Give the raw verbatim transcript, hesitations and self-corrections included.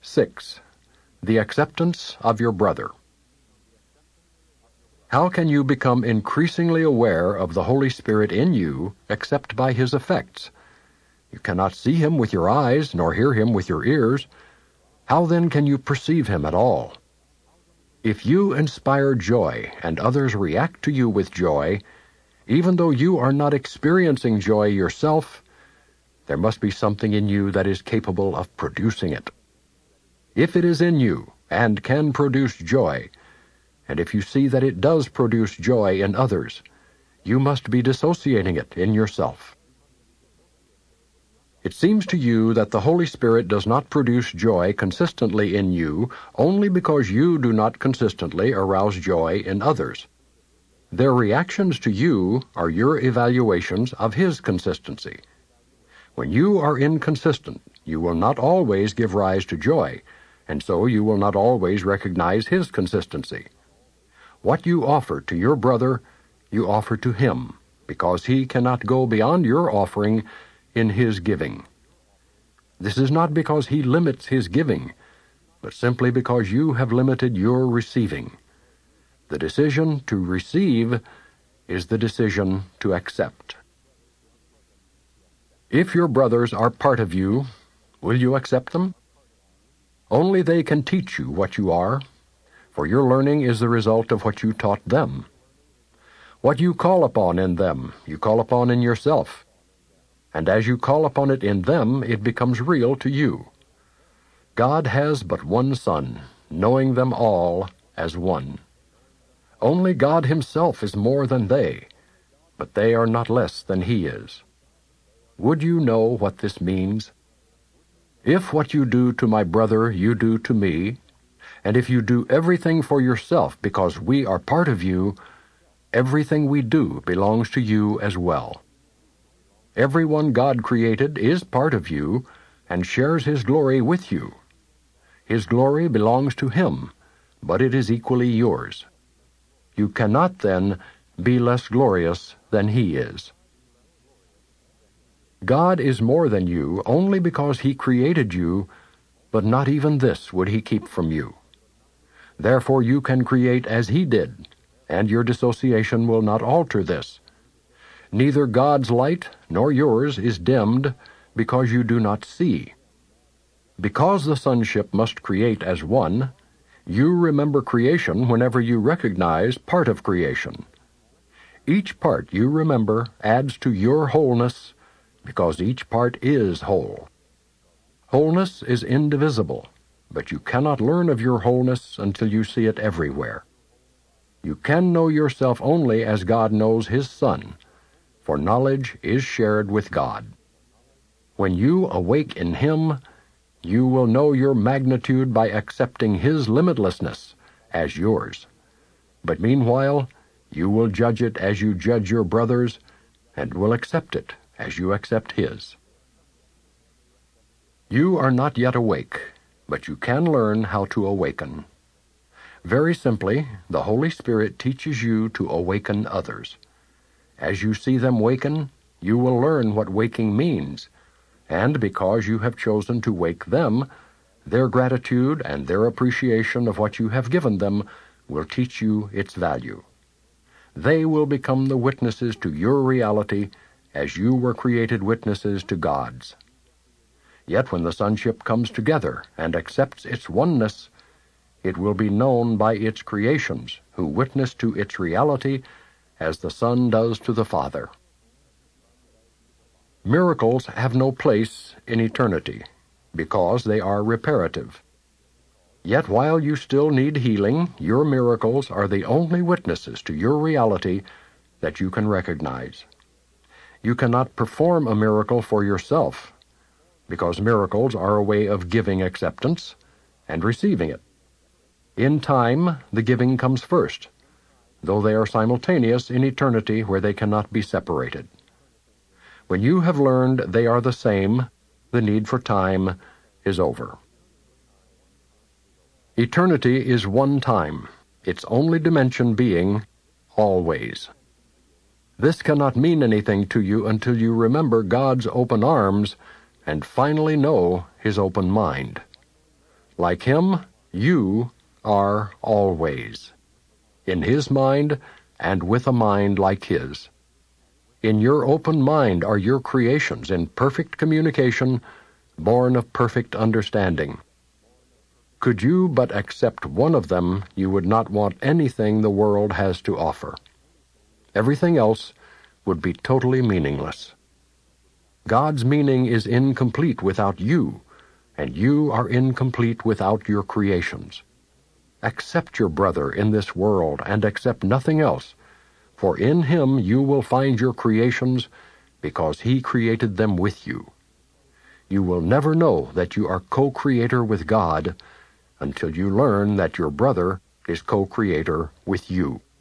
Six. The acceptance of your brother. How can you become increasingly aware of the Holy Spirit in you except by His effects? You cannot see Him with your eyes, nor hear Him with your ears. How then can you perceive Him at all? If you inspire joy and others react to you with joy, even though you are not experiencing joy yourself, there must be something in you that is capable of producing it. If it is in you and can produce joy, and if you see that it does produce joy in others, you must be dissociating it in yourself. It seems to you that the Holy Spirit does not produce joy consistently in you only because you do not consistently arouse joy in others. Their reactions to you are your evaluations of His consistency. When you are inconsistent, you will not always give rise to joy, and so you will not always recognize His consistency. What you offer to your brother, you offer to him, because he cannot go beyond your offering in his giving. This is not because he limits his giving, but simply because you have limited your receiving. The decision to receive is the decision to accept. If your brothers are part of you, will you accept them? Only they can teach you what you are, for your learning is the result of what you taught them. What you call upon in them, you call upon in yourself, and as you call upon it in them, it becomes real to you. God has but one Son, knowing them all as one. Only God Himself is more than they, but they are not less than He is. Would you know what this means? If what you do to my brother you do to me, and if you do everything for yourself because we are part of you, everything we do belongs to you as well. Everyone God created is part of you and shares His glory with you. His glory belongs to Him, but it is equally yours. You cannot, then, be less glorious than He is. God is more than you only because He created you, but not even this would He keep from you. Therefore you can create as He did, and your dissociation will not alter this. Neither God's light nor yours is dimmed because you do not see. Because the sonship must create as one, you remember creation whenever you recognize part of creation. Each part you remember adds to your wholeness because each part is whole. Wholeness is indivisible, but you cannot learn of your wholeness until you see it everywhere. You can know yourself only as God knows His Son, for knowledge is shared with God. When you awake in Him, you will know your magnitude by accepting His limitlessness as yours. But meanwhile, you will judge it as you judge your brothers, and will accept it as you accept His. You are not yet awake, but you can learn how to awaken. Very simply, the Holy Spirit teaches you to awaken others. As you see them waken, you will learn what waking means, and because you have chosen to wake them, their gratitude and their appreciation of what you have given them will teach you its value. They will become the witnesses to your reality as you were created witnesses to God's. Yet when the sonship comes together and accepts its oneness, it will be known by its creations, who witness to its reality as the Son does to the Father. Miracles have no place in eternity, because they are reparative. Yet while you still need healing, your miracles are the only witnesses to your reality that you can recognize. You cannot perform a miracle for yourself, because miracles are a way of giving acceptance and receiving it. In time, the giving comes first, though they are simultaneous in eternity where they cannot be separated. When you have learned they are the same, the need for time is over. Eternity is one time, its only dimension being always. This cannot mean anything to you until you remember God's open arms and finally know His open mind. Like him, you are always. In his mind, and with a mind like his. In your open mind are your creations in perfect communication, born of perfect understanding. Could you but accept one of them, you would not want anything the world has to offer. Everything else would be totally meaningless. God's meaning is incomplete without you, and you are incomplete without your creations. Accept your brother in this world, and accept nothing else, for in him you will find your creations, because he created them with you. You will never know that you are co-creator with God until you learn that your brother is co-creator with you.